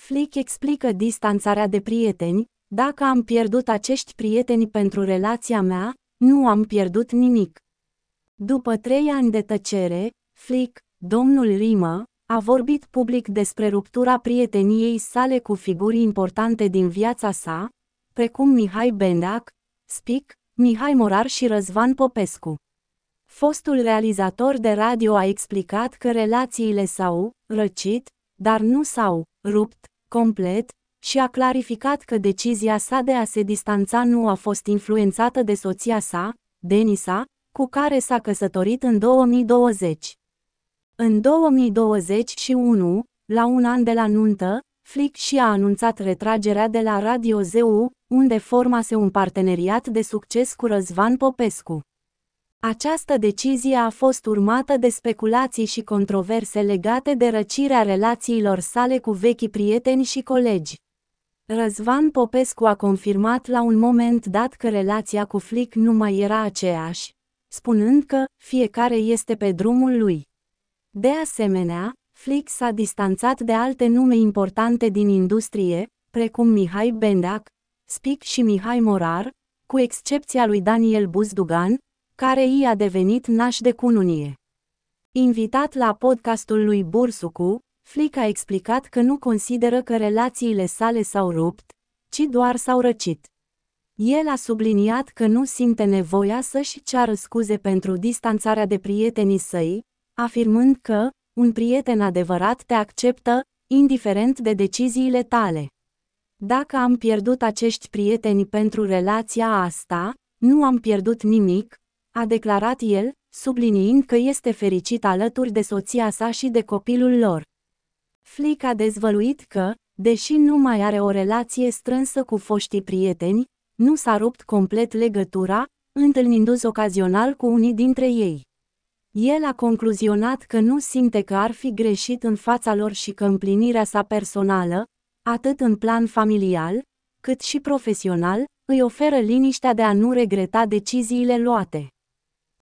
Flick explică distanțarea de prieteni: dacă am pierdut acești prieteni pentru relația mea, nu am pierdut nimic. După 3 ani de tăcere, Flick, domnul Rimă, a vorbit public despre ruptura prieteniei sale cu figuri importante din viața sa, precum Mihai Bendeac, Spic, Mihai Morar și Răzvan Popescu. Fostul realizator de radio a explicat că relațiile s-au răcit, dar nu s-au rupt complet, și a clarificat că decizia sa de a se distanța nu a fost influențată de soția sa, Denisa, cu care s-a căsătorit în 2020. În 2021, la un an de la nuntă, Flick și-a anunțat retragerea de la Radio ZU, unde formase un parteneriat de succes cu Răzvan Popescu. Această decizie a fost urmată de speculații și controverse legate de răcirea relațiilor sale cu vechi prieteni și colegi. Răzvan Popescu a confirmat la un moment dat că relația cu Flick nu mai era aceeași, spunând că fiecare este pe drumul lui. De asemenea, Flick s-a distanțat de alte nume importante din industrie, precum Mihai Bendeac, Spic și Mihai Morar, cu excepția lui Daniel Buzdugan, care i-a devenit naș de cununie. Invitat la podcastul lui Bursucu, Flick a explicat că nu consideră că relațiile sale s-au rupt, ci doar s-au răcit. El a subliniat că nu simte nevoia să-și ceară scuze pentru distanțarea de prietenii săi, afirmând că un prieten adevărat te acceptă, indiferent de deciziile tale. Dacă am pierdut acești prieteni pentru relația asta, nu am pierdut nimic, a declarat el, subliniind că este fericit alături de soția sa și de copilul lor. Flick a dezvăluit că, deși nu mai are o relație strânsă cu foștii prieteni, nu s-a rupt complet legătura, întâlnindu-se ocazional cu unii dintre ei. El a concluzionat că nu simte că ar fi greșit în fața lor și că împlinirea sa personală, atât în plan familial, cât și profesional, îi oferă liniștea de a nu regreta deciziile luate.